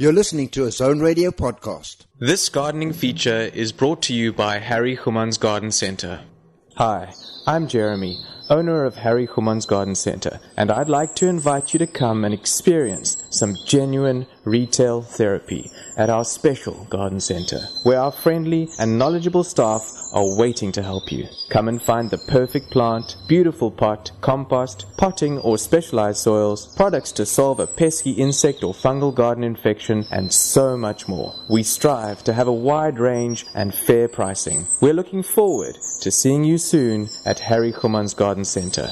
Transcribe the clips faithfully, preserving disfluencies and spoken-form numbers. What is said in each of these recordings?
You're listening to a Zone Radio podcast. This gardening feature is brought to you by Harry Chumans Garden Center. Hi, I'm Jeremy, owner of Harry Chumans Garden Center, and I'd like to invite you to come and experience some genuine retail therapy at our special garden center, where our friendly and knowledgeable staff are waiting to help you. Come and find the perfect plant, beautiful pot, compost, potting or specialized soils, products to solve a pesky insect or fungal garden infection, and so much more. We strive to have a wide range and fair pricing. We're looking forward to seeing you soon at Harry Chumans Garden Center.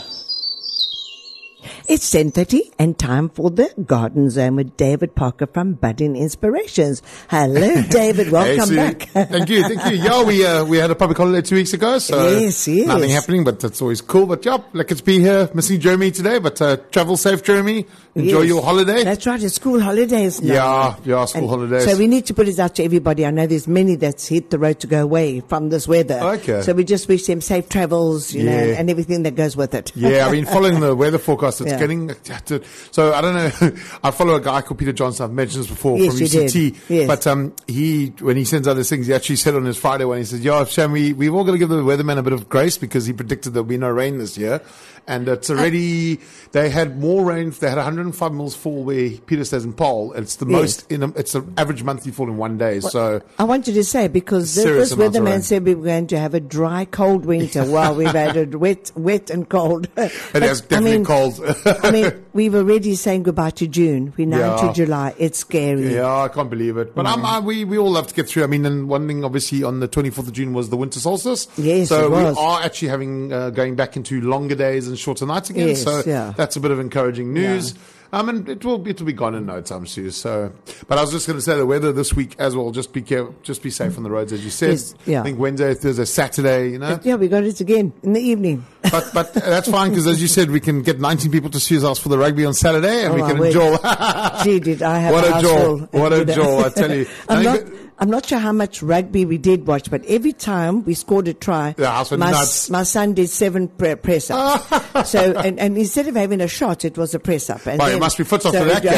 It's ten thirty and time for the Garden Zone with David Parker from Budding Inspirations. Hello, David. Welcome hey, back. Thank you. Thank you. Yeah, we uh, we had a public holiday two weeks ago, so yes, yes. nothing happening, but that's always cool. But yeah, like it's be here. Missing Jeremy today, but uh, travel safe, Jeremy. Enjoy yes. your holiday. That's right. It's school holidays now. Yeah, yeah, school and holidays. So we need to put it out to everybody. I know there's many that's hit the road to go away from this weather. Okay. So we just wish them safe travels, you yeah. know, and everything that goes with it. Yeah, I mean, following the weather forecast, it's yeah. getting... So I don't know. I follow a guy called Peter Johnson. I've mentioned this before yes, from U C T. Yes. But um, he, when he sends out these things, he actually said on his Friday one, he said, "Yeah, Sham, we we've all got to give the weatherman a bit of grace because he predicted there'll be no rain this year." And it's already, uh, they had more rain. They had one hundred five mils fall where Peter stays in Paarl. It's the yes. most, in a, it's the average monthly fall in one day. Well, so I wanted to say, because this, this weatherman said we were going to have a dry, cold winter while we've had it wet, wet and cold. It is definitely I mean, cold. I mean, we've already saying goodbye to June. We're now yeah. into July. It's scary. Yeah, I can't believe it. But mm. I'm, I, we, we all have to get through. I mean, and one thing, obviously, on the twenty-fourth of June was the winter solstice. Yes, so it was. we are actually having, uh, going back into longer days and shorter nights again. Yes, so yeah. that's a bit of encouraging news. Yeah. Um, and it will, it will be gone in no time soon. So, but I was just going to say the weather this week as well. Just be careful, just be safe on the roads, as you said. Yes, yeah. I think Wednesday, Thursday, Saturday, you know. But yeah, we got it again in the evening. But, but that's fine because, as you said, we can get nineteen people to Sue's house for the rugby on Saturday and oh, we can I enjoy. Gee, did I have what a a joy. What a joy, joy, I tell you. I'm not, I'm not sure how much rugby we did watch, but every time we scored a try, the house went my, nuts. my son did seven pre- press ups. so, and, and instead of having a shot, it was a press up. And well, then, you must be foot off so to that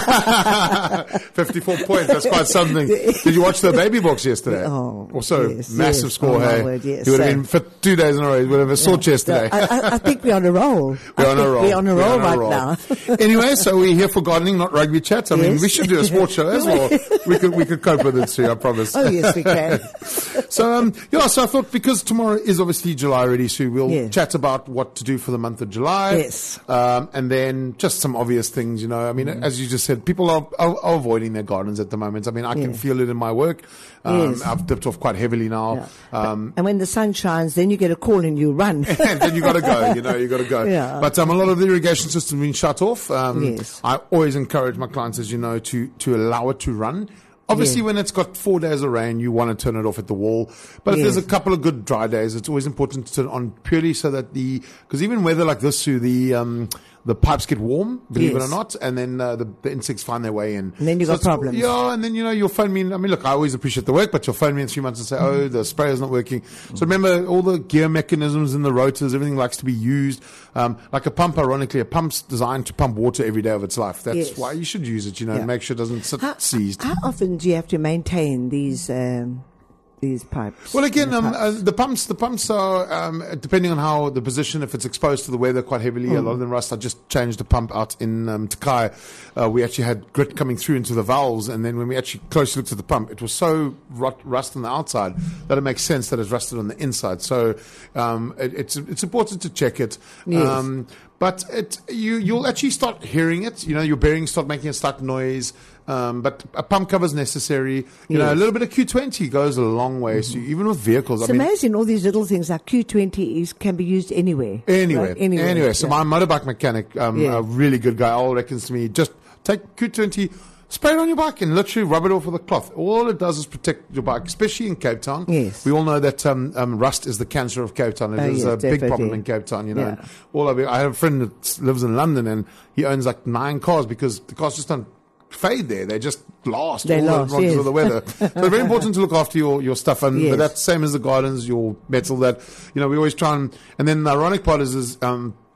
game. fifty-four points, that's quite something. Did you watch the baby box yesterday? Oh, also, yes, massive yes. score, oh, hey? Word, yes. He would have so, been for two days in a row. He would have a sore yeah, chest today. So I, I think we're on a roll. We're I on a roll. We're on a roll on right a roll. now. Anyway, so we're here for gardening, not rugby chats. I yes. mean, we should do a sports show as well. We could, we could cope with it too, I promise. Oh, yes, we can. So, um, yeah, so I thought because tomorrow is obviously July already, so we'll yes. chat about what to do for the month of July. Yes. Um, and then just some obvious things, you know. I mean, mm. as you just said, people are, are, are avoiding their gardens at the moment. I mean, I can yes. feel it in my work. Um, yes. I've dipped off quite heavily now. Yeah. Um, and when the sun shines, then you get a call and you run. and then you got to go, you know, you got to go. Yeah. But um, a lot of the irrigation systems have been shut off. Um, yes. I always encourage my clients, as you know, to, to allow it to run. Obviously, yeah. when it's got four days of rain, you want to turn it off at the wall. But if yes. there's a couple of good dry days, it's always important to turn it on purely so that the, because even weather like this, Sue, the, um, the pipes get warm, believe yes. it or not, and then uh, the, the insects find their way in. And then you've so got problems. Yeah, and then, you know, you'll phone me. In, I mean, look, I always appreciate the work, but you'll phone me in three months and say, oh, the sprayer's not working. So remember, all the gear mechanisms in the rotors, everything likes to be used. Um, like a pump, ironically, a pump's designed to pump water every day of its life. That's yes. why you should use it, you know, yeah. and make sure it doesn't sit how, seized. How often do you have to maintain these um, these pipes? Well, again, um, pipes? uh, the pumps, the pumps are, um, depending on how the position, if it's exposed to the weather quite heavily, mm. a lot of them rust. I just changed the pump out in um, Takai. Uh, we actually had grit coming through into the valves, and then when we actually closely looked at the pump, it was so rot, rust on the outside that it makes sense that it's rusted on the inside. So um, it, it's it's important to check it. Yes. Um, But it, you, you'll actually start hearing it. You know, your bearings start making a slight noise. Um, but a pump cover is necessary. You yes. know, a little bit of Q twenty goes a long way. Mm-hmm. So even with vehicles, it's I mean, amazing all these little things like Q twenty is, can be used anywhere. Anywhere. Right? Anywhere. Anywhere. So yeah. my motorbike mechanic, um, yeah. a really good guy, all reckons to me, just take Q twenty, spray it on your bike and literally rub it off with a cloth. All it does is protect your bike, especially in Cape Town. Yes. We all know that um, um, rust is the cancer of Cape Town. It oh, is yes, a definitely. big problem in Cape Town, you know. Yeah. And all of it. I have a friend that lives in London and he owns like nine cars because the cars just don't fade there. They just last they all last, the yes. of the weather. So it's very important to look after your, your stuff. And yes. but that's same as the gardens, your metal that, you know, we always try and, and then the ironic part is, is um,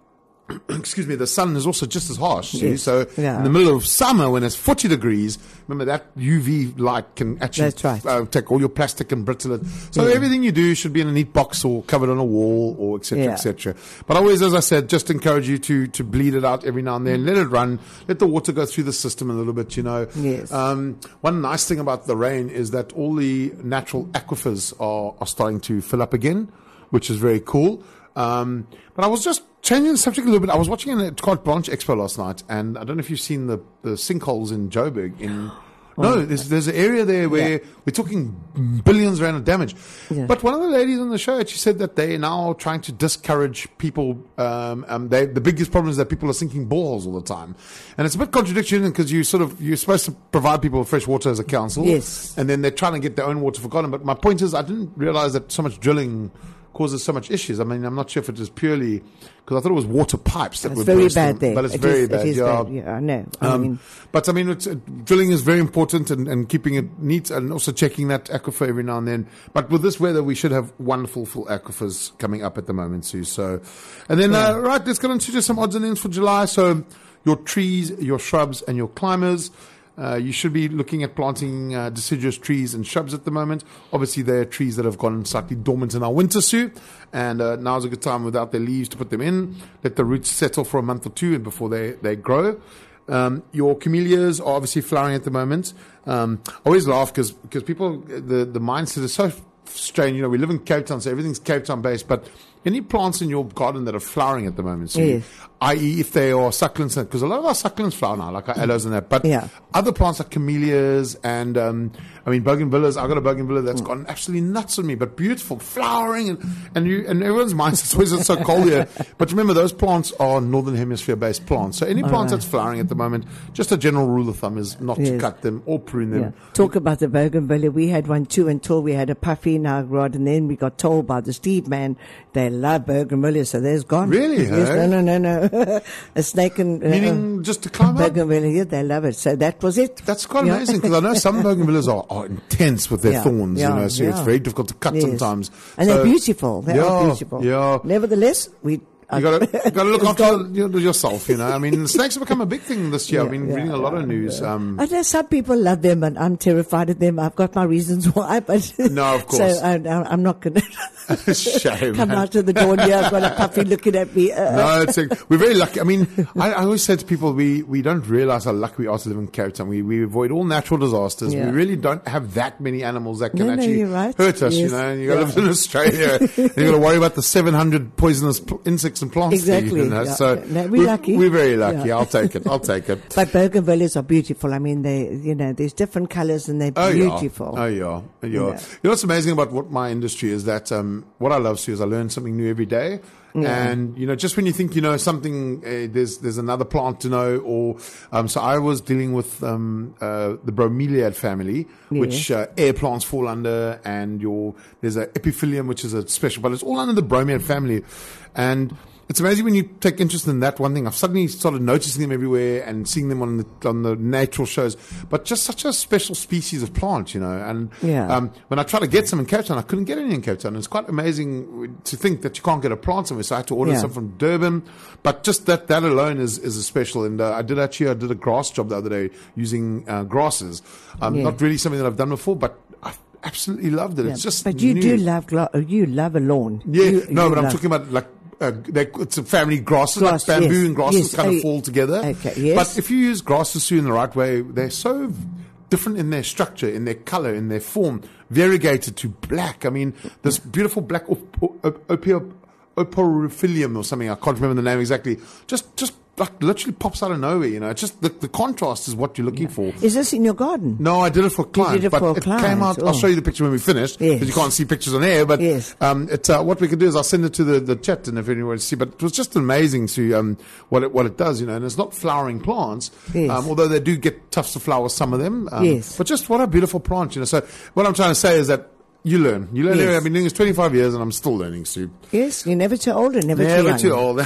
excuse me, the sun is also just as harsh. Yes. See? So Yeah. in the middle of summer when it's forty degrees, remember that U V light can actually That's right. uh, take all your plastic and brittle it. So Yeah. everything you do should be in a neat box or covered on a wall or et cetera, Yeah. et cetera. But always, as I said, just encourage you to, to bleed it out every now and then. Let it run. Let the water go through the system a little bit, you know. Yes. Um, one nice thing about the rain is that all the natural aquifers are, are starting to fill up again, which is very cool. Um, but I was just changing the subject a little bit. I was watching a Carte Blanche Expo last night, and I don't know if you've seen the, the sinkholes in Joburg. In no, there's there's an area there where Yeah. we're talking billions rand of damage. Yeah. But one of the ladies on the show, she said that they are now trying to discourage people. Um, um, they, the biggest problem is that people are sinking boreholes all the time, and it's a bit contradictory because you sort of you're supposed to provide people with fresh water as a council, Yes. and then they're trying to get their own water forgotten. But my point is, I didn't realize that so much drilling causes so much issues. I mean, I'm not sure if it is purely because I thought it was water pipes that It's were very bursting, bad there. but it's It very is- bad. It is yeah. bad. Yeah, I know. I Um, mean, but I mean, it's, uh, drilling is very important and, and keeping it neat and also checking that aquifer every now and then. But with this weather, we should have wonderful full aquifers coming up at the moment too. So, and then, uh, right, let's get on to just some odds and ends for July. So your trees, your shrubs and your climbers. Uh, you should be looking at planting uh, deciduous trees and shrubs at the moment. Obviously, there are trees that have gone slightly dormant in our winter suit, and uh, now's a good time without their leaves to put them in. Let the roots settle for a month or two and before they, they grow. Um, your camellias are obviously flowering at the moment. Um, I always laugh because because people, the, the mindset is so strange. You know, we live in Cape Town, so everything's Cape Town based, but any plants in your garden that are flowering at the moment, so Yes. that is if they are succulents, because a lot of our succulents flower now, like our aloes and that, but Yeah. other plants like camellias and, um, I mean, bougainvilleas. I've got a bougainvillea that's gone absolutely nuts on me, but beautiful, flowering, and, and you, and everyone's minds, it's always it's so cold here. But remember, those plants are Northern Hemisphere based plants. So any plants right. that's flowering at the moment, just a general rule of thumb is not to Yes. cut them or prune them. yeah. Talk about the bougainvillea. We had one too until we had a puffy in our garden, and then we got told by the Steve man they love bougainvillea, so there's gone. Really, Yes, hey? no, no, no, no. A snake and uh, Meaning just to climb up? bougainvillea, yeah, they love it. So that was it. That's quite Yeah. amazing because I know some bougainvilleas are, are intense with their Yeah, thorns, yeah, you know, so it's yeah. very difficult to cut Yes. sometimes. And So- they're beautiful. They yeah, are beautiful. Yeah. Nevertheless, we. You gotta, you gotta look It's after gone. your- yourself, you know. I mean, snakes have become a big thing this year. I've Yeah, been yeah, reading a lot yeah, of news. Um, I know some people love them, and I'm terrified of them. I've got my reasons why, but No, of course. So I, I, I'm not going to shame. come man. out of the door here. I've got a puppy looking at me. Uh, No, it's a, we're very lucky. I mean, I, I always say to people, we, we don't realize how lucky we are to live in Cape Town. We, we avoid all natural disasters. Yeah. We really don't have that many animals that can No, no, actually you're right. hurt us, you Yes. know. And you got to Yeah. live in Australia. and you got to worry about the seven hundred poisonous pl- insects and plants. there, Exactly, you know. yeah. So No, we're lucky. We're very lucky. Yeah. I'll take it. I'll take it. But bougainvilleas are beautiful. I mean, they, you know, there's different colors and they're Oh, beautiful. Yeah. Oh, yeah. Oh, yeah. Yeah. You know what's amazing about what my industry is that um, what I love, Sue, is I learn something new every day. Yeah. And, you know, just when you think you know something, uh, there's there's another plant to know. Or um, so I was dealing with um, uh, the bromeliad family, which uh, air plants fall under, and your there's a epiphylium, which is a special, but it's all under the bromeliad family. And it's amazing when you take interest in that one thing. I've suddenly started noticing them everywhere and seeing them on the on the natural shows. But just such a special species of plant, you know. And Yeah. um, when I tried to get some in Cape Town, I couldn't get any in Cape Town. It's quite amazing to think that you can't get a plant somewhere. So I had to order Yeah. some from Durban. But just that that alone is is a special. And uh, I did actually I did a grass job the other day using uh, grasses. Um, Yeah. Not really something that I've done before, but I absolutely loved it. Yeah. It's just but you new. do love, glo- you love a lawn. Yeah, You- no, you but I'm love- talking about like uh, they, it's a family grasses, Grass, like bamboo yes. and grasses Yes. kind of Oh, fall together. okay, yes. But if you use grasses Sue, in the right way, they're so different in their structure, in their color, in their form, variegated to black. I mean, this beautiful black op- op- opio- oporophilium or something. I can't remember the name exactly. Just, just like literally pops out of nowhere. You know, it's just the, the contrast is what you're looking for. Is this in your garden? No, I did it for a client, did it but for a it client, came out. oh. I'll show you the picture when we finish because Yes. you can't see pictures on air. But Yes. um, it, uh, what we could do is I'll send it to the, the chat and if anyone wants to see. But it was just amazing to um, what it what it does, you know. And it's not flowering plants, Yes. um, although they do get tufts of flowers, some of them. Um, Yes. But just what a beautiful plant, you know. So what I'm trying to say is that you learn. You learn. Yes. I've been doing this twenty-five years and I'm still learning, Sue. Yes, you're never too old and never, Never too too young.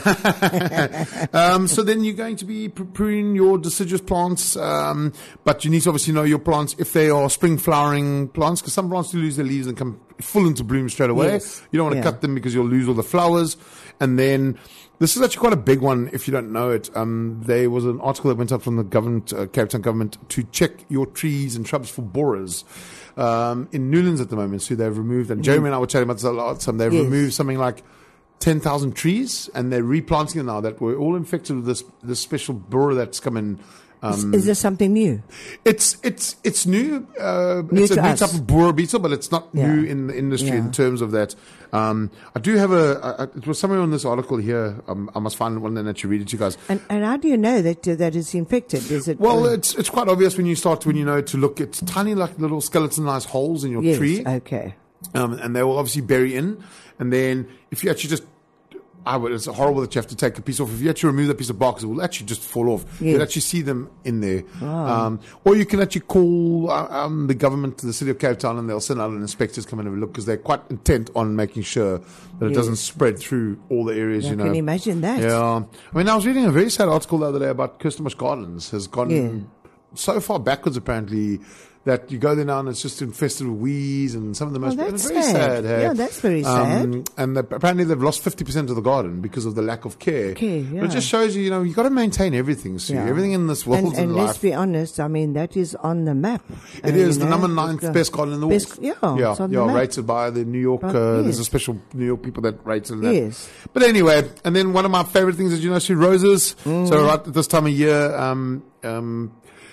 old. um, so then you're going to be pr- pruning your deciduous plants, um, but you need to obviously know your plants if they are spring flowering plants, because some plants do lose their leaves and come full into bloom straight away. Yes. You don't want to Yeah. cut them because you'll lose all the flowers. And then this is actually quite a big one if you don't know it. Um, there was an article that went up from the government, uh, Cape Town government, to check your trees and shrubs for borers. Um, in Newlands at the moment, so they've removed, and Jeremy and I were chatting about this a lot, some, they've Yes. removed something like ten thousand trees, and they're replanting them now that were all infected with this, this special borer that's come in. Um, Is, is this something new? It's it's it's new. Uh, New it's a to new us. type of borer beetle, but it's not Yeah. new in the industry Yeah. in terms of that. Um, I do have a. a it was somewhere on this article here. Um, I must find one and actually read it to you guys. And, and how do you know that uh, that is infected? Is it? Well, uh, it's it's quite obvious when you start when you know to look. It's tiny, like little skeletonized holes in your yes. tree, Okay. um, and they will obviously bury in. And then if you actually just I would, it's horrible that you have to take a piece off. If you actually remove that piece of bark, it will actually just fall off. Yes. You'll actually see them in there. Um, or you can actually call uh, um, the government, the city of Cape Town, and they'll send out an inspector to come and have a look because they're quite intent on making sure that it Yes. doesn't spread through all the areas, I you know. can imagine that. Yeah. I mean, I was reading a very sad article the other day about Kirstenbush Gardens has gone Yeah. so far backwards, apparently, that you go there now and it's just infested with weeds and some of the most Oh, it's that's very sad. sad. Hey? Yeah, that's very sad. And the, apparently they've lost fifty percent of the garden because of the lack of care. Care, But yeah. it just shows you, you know, you got to maintain everything. So Yeah. everything in this world And, and and life. let's be honest, I mean, that is on the map. It Uh, is you the know, number it's ninth the best garden in the best- world. yeah, yeah, it's on the yeah, map. rated by the New York. But, Uh, There's yes. a special New York people that rate it. That. Yes. But anyway, and then one of my favorite things is, you know, see roses. Mm. So right at this time of year, um, um,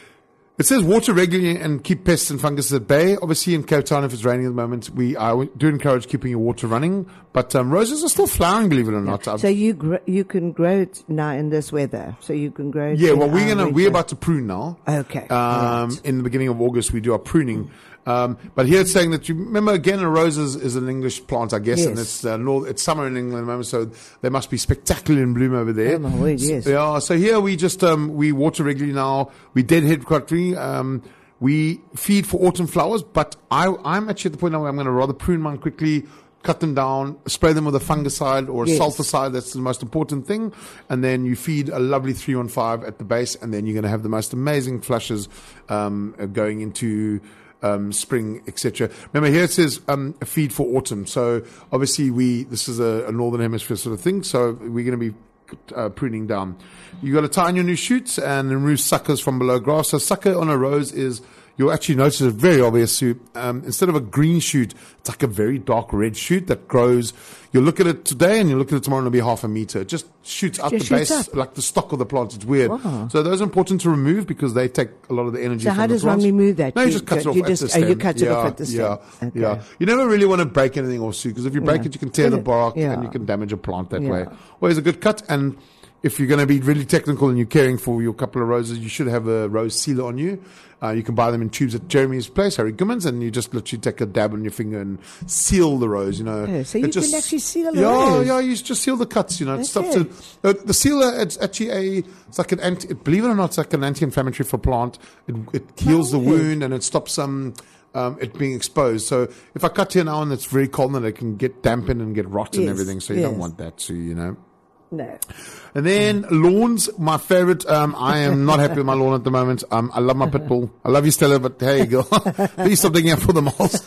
it says water regularly and keep pests and fungus at bay. Obviously, in Cape Town, if it's raining at the moment, we I do encourage keeping your water running. But um, roses are still flowering, believe it or not. I've- So you gr- you can grow it now in this weather. So you can grow it. Yeah, in well, we're our gonna we're winter. about to prune now. Okay, Um, alright. in the beginning of August, we do our pruning. Um, but here it's saying that you remember again, a rose is, is an English plant, I guess, and Yes. it's uh, north, it's summer in England at the moment, so they must be spectacular in bloom over there. Oh, my word, yes. So, yeah, so here we just um, we water regularly now. We deadhead quarterly. Um, we feed for autumn flowers, but I, I'm actually at the point now where I'm going to rather prune mine quickly. Cut them down, spray them with a fungicide or a Yes. sulfuricide. That's the most important thing. And then you feed a lovely three one five at the base, and then you're going to have the most amazing flushes um, uh, going into um, spring, et cetera. Remember, here it says um, a feed for autumn. So obviously, we this is a, a northern hemisphere sort of thing. So we're going to be uh, pruning down. You got to tie in your new shoots and remove suckers from below grass. So sucker on a rose is. You'll actually notice it very obvious. So, um, instead of a green shoot, it's like a very dark red shoot that grows. You'll look at it today and you'll look at it tomorrow and it'll be half a meter. It just shoots out Just the shoots base up. like the stock of the plant. It's weird. Wow. So those are important to remove because they take a lot of the energy So from how the does one plants. remove that? No, you You- just cut it you off at just- the oh, stem. you cut it off Yeah, at the stem. Yeah, Okay. yeah. You never really want to break anything off, Sue, because if you break Yeah. it, you can tear the Yeah. bark Yeah. and you can damage a plant that Yeah. way. Always a good cut. And if you're going to be really technical and you're caring for your couple of roses, you should have a rose sealer on you. Uh, you can buy them in tubes at Jeremy's place, Harry Gummins, and you just literally take a dab on your finger and seal the rose, you know. Oh, so It you just- can actually seal the yeah, rose? Yeah, you just seal the cuts, you know. It stops Okay. it. Uh, the sealer, it's actually a, it's like an anti, believe it or not, it's like an anti-inflammatory for plant. It, it heals the Okay. wound and it stops some, um, it being exposed. So if I cut here now and it's very cold, then it can get dampened and get rot and Yes, everything. So you don't yes. want that to, you know. No. And then lawns, my favorite. Um, I am not happy with my lawn at the moment. Um, I love my pit bull. I love you, Stella, but hey, girl, please stop digging up for the moles.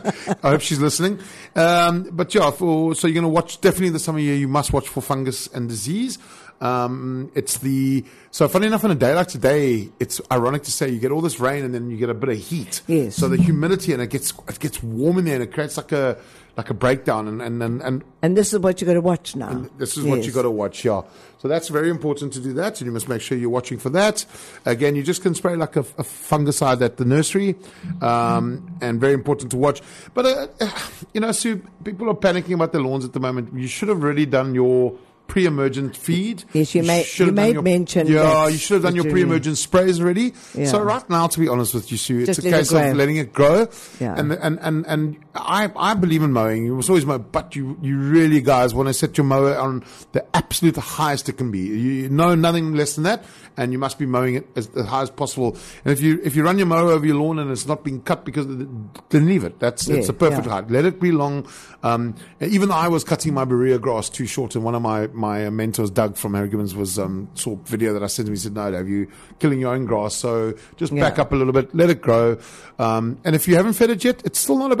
I hope she's listening. Um, but yeah, for, so you're going to watch, definitely this time of year, you must watch for fungus and disease. Um, it's the, so funny enough, on a day like today, it's ironic to say you get all this rain and then you get a bit of heat. Yes. So the humidity and it gets, it gets warm in there and it creates like a, like a breakdown and, and, and, and And this is what you got to watch now. this is what you Yes. got to watch, yeah. So that's very important to do that, and you must make sure you're watching for that. Again, you just can spray like a, a fungicide at the nursery, um, and very important to watch. But, uh, you know, Sue, people are panicking about their lawns at the moment. You should have already done your pre-emergent feed. Yes, you made- should you have done made your- mention Yeah, that- you should have done that your you- pre-emergent sprays already. Yeah. So right now, to be honest with you, Sue, it's Just a let it case of grow. letting it grow. Yeah. And and and and I I believe in mowing. You must always mow, but you you really guys want to set your mower on the absolute highest it can be. You know nothing less than that, and you must be mowing it as, as high as possible. And if you if you run your mower over your lawn and it's not being cut because of the, then leave it. That's it's Yeah, a perfect yeah. height. Let it be long. Um, and even I was cutting my Berea grass too short, and one of my my mentors, Doug from Harry Gibbons, was um, saw a video that I sent him. He said, "No, Dave, you killing your own grass. So just Yeah. back up a little bit, let it grow. Um, and if you haven't fed it yet, it's still not a bad option to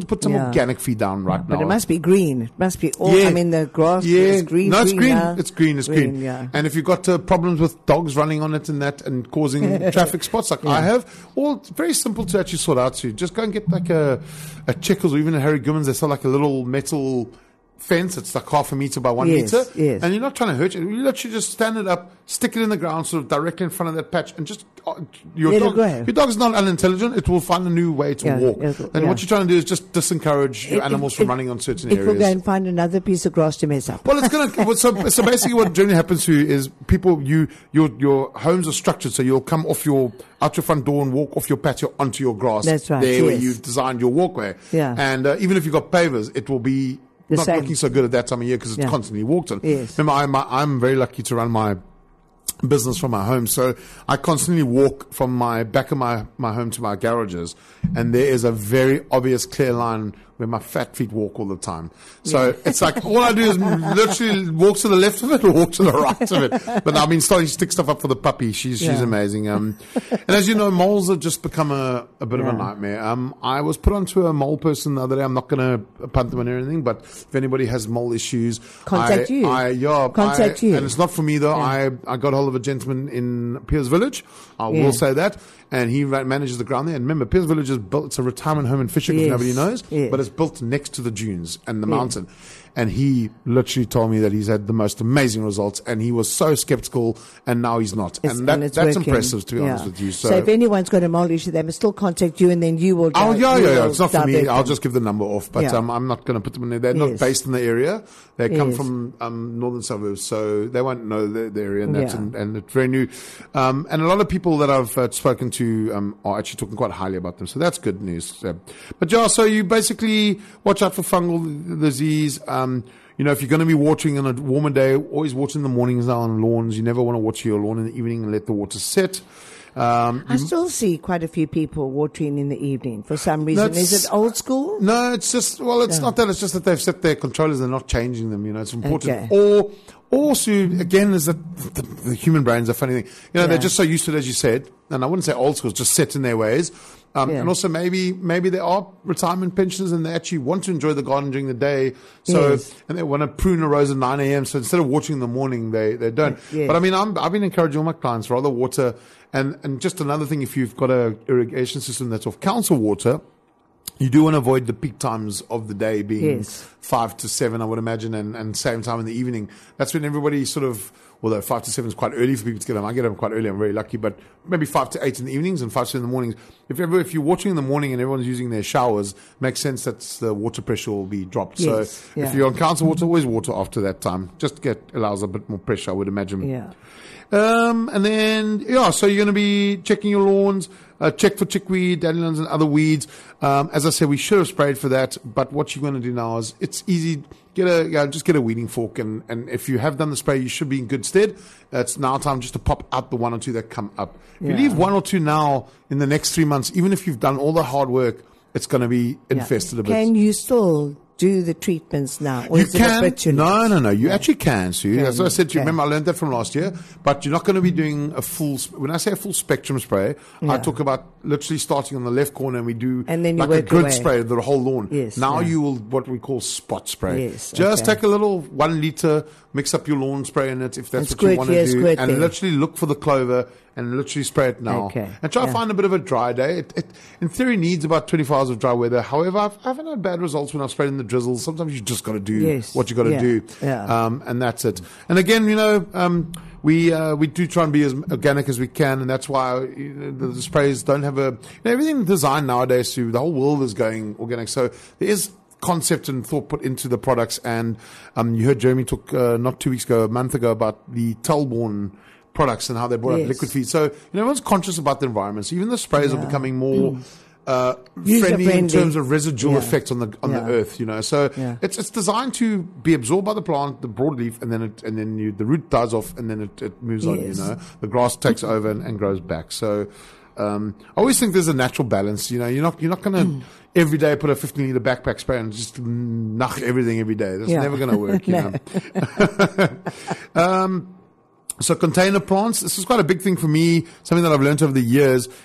to put some Yeah. organic feed down right But now. it must be green. It must be all, Yeah. I mean, the grass Yeah, is green. no, it's green. now. It's green. It's green. Green, yeah. And if you've got uh, problems with dogs running on it and that and causing traffic spots like I have, well, it's very simple to actually sort out. So just go and get like a a Checkers or even a Harry Gummans. They sell like a little metal fence. It's like half a meter by one Yes, meter. yes. And you're not trying to hurt it. You literally just stand it up, stick it in the ground, sort of directly in front of that patch, and just uh, your Let it dog. go. Your dog's not unintelligent. It will find a new way to Yeah, walk. it'll- And yeah. what you're trying to do is just disencourage your It- animals it- from it- running on certain It areas. will go and find another piece of grass to mess up. Well, it's gonna. well, So, so basically, what generally happens to you is people. You your your homes are structured so you'll come off your out your front door and walk off your patio onto your grass. That's right, There where yes. you've designed your walkway. Yeah. And uh, even if you've got pavers, it will be The not same. looking so good at that time of year because it's Yeah. constantly walked on. Yes. Remember, I'm I'm very lucky to run my business from my home, so I constantly walk from my back of my, my home to my garages, and there is a very obvious clear line where my fat feet walk all the time. So it's like all I do is literally walk to the left of it or walk to the right of it. But I've been starting to stick stuff up for the puppy. She's she's Yeah. amazing. Um, and as you know, moles have just become a, a bit of a Yeah. nightmare. Um, I was put onto a mole person the other day. I'm not going to punt them on anything, but if anybody has mole issues, Contact I, you. I, yeah, Contact I, you. And it's not for me though. Yeah. I I got hold of a gentleman in Piers Village. I Yeah. will say that. And he ra- manages the ground there. And remember, Piers Village is built, it's a retirement home in Fisher, Yes. nobody knows. Yes. But it's built next to the dunes and the Yes. mountain. And he literally told me that he's had the most amazing results. And he was so skeptical, and now he's not. It's- and that, it's that's working. impressive, to be Yeah. honest with you. So, So, if anyone's got a mole issue, they must still contact you, and then you will. Oh, di- yeah, you yeah, yeah. will It's not for me. divert I'll them. just give the number off. But Yeah. um, I'm not going to put them in there. They're not Yes. based in the area. They come Yes. from um, northern suburbs, so they won't know the, the area, and that's Yeah. and, and it's very new. Um, and a lot of people that I've uh, spoken to um, are actually talking quite highly about them, so that's good news. So, but yeah, so you basically watch out for fungal disease. Um, you know, if you're going to be watering on a warmer day, always water in the mornings now on lawns. You never want to water your lawn in the evening and let the water sit. Um, I still see quite a few people watering in the evening for some reason. That's- Is it old school? No, it's just, well, it's Yeah. not that. It's just that they've set their controllers. They're not changing them. You know, it's important. Okay. Or, also, again, is that the, the human brain's a funny thing. You know, Yeah. they're just so used to it, as you said. And I wouldn't say old school, it's just set in their ways. Um, Yeah. And also maybe, maybe they are retirement pensioners and they actually want to enjoy the garden during the day. So, Yes. and they want to prune a rose at nine a.m. So instead of watering in the morning, they, they don't. Yes. But I mean, I'm, I've been encouraging all my clients rather water. And, and just another thing, if you've got a irrigation system that's off council water, you do want to avoid the peak times of the day being Yes. five to seven, I would imagine, and, and same time in the evening. That's when everybody sort of, although five to seven is quite early for people to get home. I get home quite early. I'm very lucky, but maybe five to eight in the evenings and five to seven in the mornings. If ever, if you're watching in the morning and everyone's using their showers, makes sense that the water pressure will be dropped. Yes, so yeah. if you're on council water, always water after that time. Just get allows a bit more pressure, I would imagine. Yeah. Um, and then, yeah, so you're going to be checking your lawns, uh, check for chickweed, dandelions, and other weeds. Um, as I said, we should have sprayed for that, but what you're going to do now is it's easy. Get a, yeah, just get a weeding fork, and, and if you have done the spray, you should be in good stead. It's now time just to pop out the one or two that come up. If Yeah. you leave one or two now in the next three months, even if you've done all the hard work, it's going to be infested a bit. Can you still do the treatments now? Or You is it a can. bit too late? No, no, no. You actually can, Sue. As I said to you, Okay. remember I learned that from last year. But you're not going to be doing a full. sp- When I say a full spectrum spray, I Yeah. talk about literally starting on the left corner, and we do And then you like a work good away. spray of the whole lawn. Yes, Now yeah. you will what we call spot spray. Yes, Just okay. take a little one liter, mix up your lawn spray in it if that's And what squirt you want here, to do, squirt and there. literally look for the clover and literally spray it now. Okay, And try to yeah. find a bit of a dry day. It, it in theory needs about twenty-four hours of dry weather. However, I've, I haven't had bad results when I've sprayed in the drizzle. Sometimes you just got to do Yes, what you got to yeah, do. yeah. Um, and that's it. And again, you know, um, we uh, we do try and be as organic as we can, and that's why you know, the, the sprays don't have a you know, everything designed nowadays. To the whole world is going organic, so there is concept and thought put into the products. And um, you heard Jeremy talk uh, not two weeks ago, a month ago, about the Telborn products and how they brought up Yes. liquid feed. So you know, everyone's conscious about the environment. So even the sprays are Yeah. becoming more. Uh, User friendly in friendly. terms of residual Yeah. effect on the on Yeah. the earth, you know. So Yeah. it's it's designed to be absorbed by the plant, the broadleaf, and then it and then you, the root dies off, and then it, it moves on. You Yes. know, the grass takes over and, and grows back. So um, I always think there's a natural balance. You know, you're not you're not going to Mm. every day put a fifteen liter backpack spray and just knock everything every day. That's Yeah. never going to work. You know. um, So container plants, this is quite a big thing for me, something that I've learned over the years.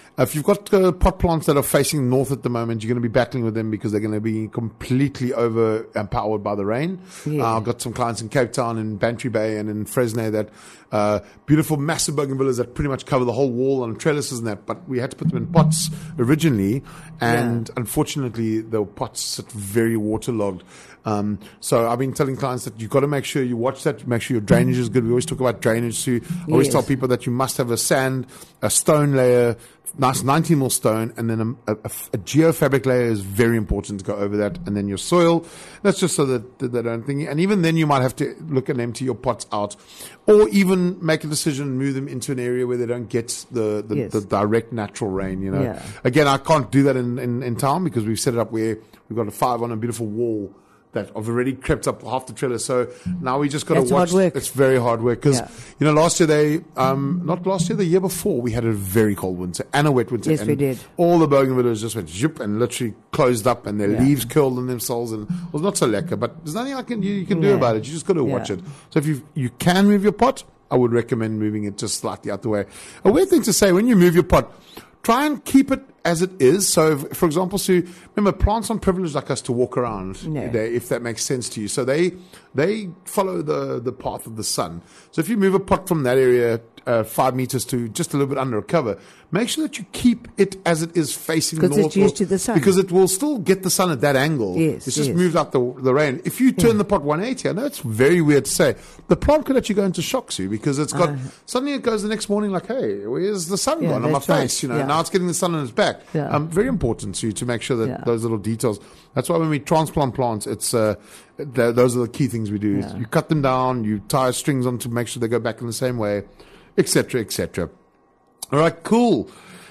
If you've got uh, pot plants that are facing north at the moment, you're going to be battling with them because they're going to be completely over empowered by the rain. Yeah. Uh, I've got some clients in Cape Town, in Bantry Bay, and in Fresno that uh, beautiful, massive bougainvilleas that pretty much cover the whole wall on trellises and that. But we had to put them in pots originally, and Yeah. unfortunately, the pots sit very waterlogged. Um, so I've been telling clients that you've got to make sure you watch that, make sure your drainage is good. We always talk about drainage too. I always Yes. tell people that you must have a sand, a stone layer, nice nineteen mil stone, and then a, a, a geofabric layer is very important to go over that, and then your soil. That's just so that, that they don't think. And even then, you might have to look and empty your pots out, or even make a decision, move them into an area where they don't get the the, Yes. the direct natural rain. You know, Yeah. again, I can't do that in, in in town because we've set it up where we've got a five on a beautiful wall that I've already crept up half the trailer. So now we just got to That's watch. hard work. It's very hard work because, Yeah. you know, last year they, um, not last year, the year before, we had a very cold winter and a wet winter. Yes, and we did. All the bougainvilleas just went zip and literally closed up and their Yeah. leaves curled in themselves and it was not so lekker. But there's nothing I can, you, you can do Yeah. about it. You just got to watch Yeah. it. So if you you can move your pot, I would recommend moving it just slightly out the way. A weird thing to say, when you move your pot, try and keep it as it is. So, if, for example, Sue, remember, plants aren't privileged like us to walk around, No. they, if that makes sense to you. So they they follow the, the path of the sun. So if you move a pot from that area uh, five meters to just a little bit under a cover, make sure that you keep it as it is facing north. Because it's used or- to the sun. Because it will still get the sun at that angle. Yes, It's just yes. moved out the, the rain. If you turn Yeah. the pot one eighty, I know it's very weird to say, the plant could actually go into shock, Sue, because it's got, Uh. suddenly it goes the next morning like, hey, where's the sun Yeah, gone on my that's right. face? You know, Yeah. now it's getting the sun on its back. Yeah. Um, very important to to make sure that Yeah. those little details. That's why when we transplant plants, it's uh, th- those are the key things we do. is Yeah. You cut them down, you tie strings on to make sure they go back in the same way, et cetera, et cetera. All right, cool.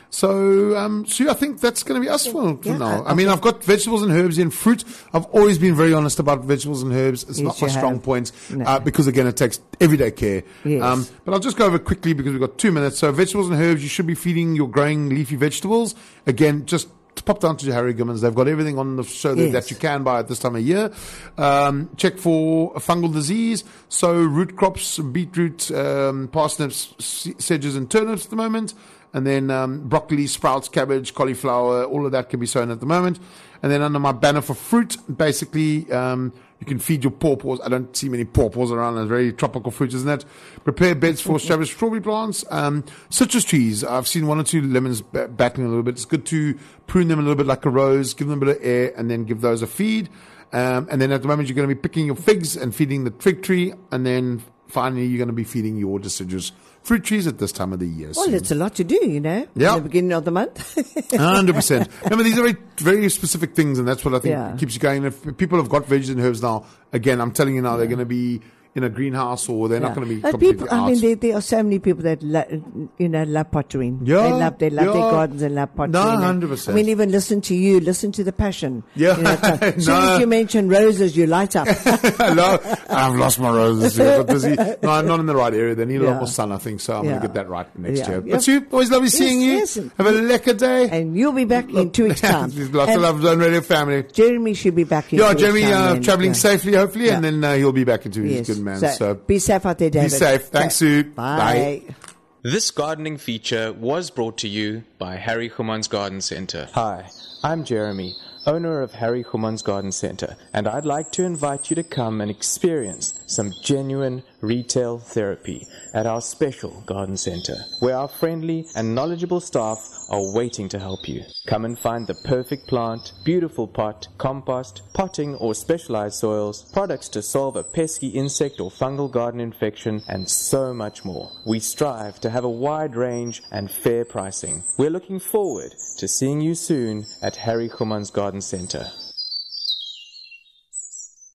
So, um, Sue, I think that's going to be us for, for Yeah, now. I- I mean, I've got vegetables and herbs and fruit. I've always been very honest about vegetables and herbs. It's Yes, not my you strong have. point No. uh, because, again, it takes everyday care. Yes. Um, but I'll just go over quickly because we've got two minutes. So, vegetables and herbs, you should be feeding your growing leafy vegetables. Again, just pop down to Harry Gimmons. They've got everything on the show that, Yes. that you can buy at this time of year. Um, check for a fungal disease. So, root crops, beetroot, um, parsnips, se- sedges, and turnips at the moment. And then um, broccoli, sprouts, cabbage, cauliflower, all of that can be sown at the moment. And then under my banner for fruit, basically, um, you can feed your pawpaws. I don't see many pawpaws around. It's very tropical fruit, isn't it? Prepare beds for established strawberry plants. Um, citrus trees. I've seen one or two lemons b- battling a little bit. It's good to prune them a little bit like a rose, give them a bit of air, and then give those a feed. Um, and then at the moment, you're going to be picking your figs and feeding the fig tree. And then finally, you're going to be feeding your deciduous fruit trees at this time of the year. Well, So- it's a lot to do, you know, Yeah. in the beginning of the month. one hundred percent. Remember, these are very, very specific things, and that's what I think Yeah. keeps you going. If people have got veggies and herbs now, again, I'm telling you now, they're going to be in a greenhouse or they're not going to be And completely people, out. I mean, there, there are so many people that lo- you know love pottering. Yeah, they love they love yeah. their gardens and love pottering. No, And, one hundred percent. I mean, even listen to you, listen to the passion. Yeah, You know, so- as soon no. as you mention roses, you light up. Hello, I've lost my roses. Here. But busy. No, I'm not in the right area. They need a lot Yeah. more sun, I think. So I'm Yeah. going to get that right next Yeah. year. Yeah. But you, always lovely seeing you. yes. Have a lekker day. And you'll be back in two weeks' time. Lots of And love, Zone Radio family. Jeremy should be back in Yeah, two Jeremy weeks' time uh, then. traveling Yeah. safely, hopefully, Yeah. and then uh, he'll be back in two weeks. Yes. Good man. So, So, be safe out there, David. be safe. Thanks, Sue. Bye. Bye. This gardening feature was brought to you by Harry Human's Garden Center. Hi, I'm Jeremy, owner of Harry Human's Garden Center, and I'd like to invite you to come and experience some genuine retail therapy at our special garden center, where our friendly and knowledgeable staff are waiting to help you. Come and find the perfect plant, beautiful pot, compost, potting or specialized soils, products to solve a pesky insect or fungal garden infection, and so much more. We strive to have a wide range and fair pricing. We're looking forward to seeing you soon at Harry Human's Garden Center.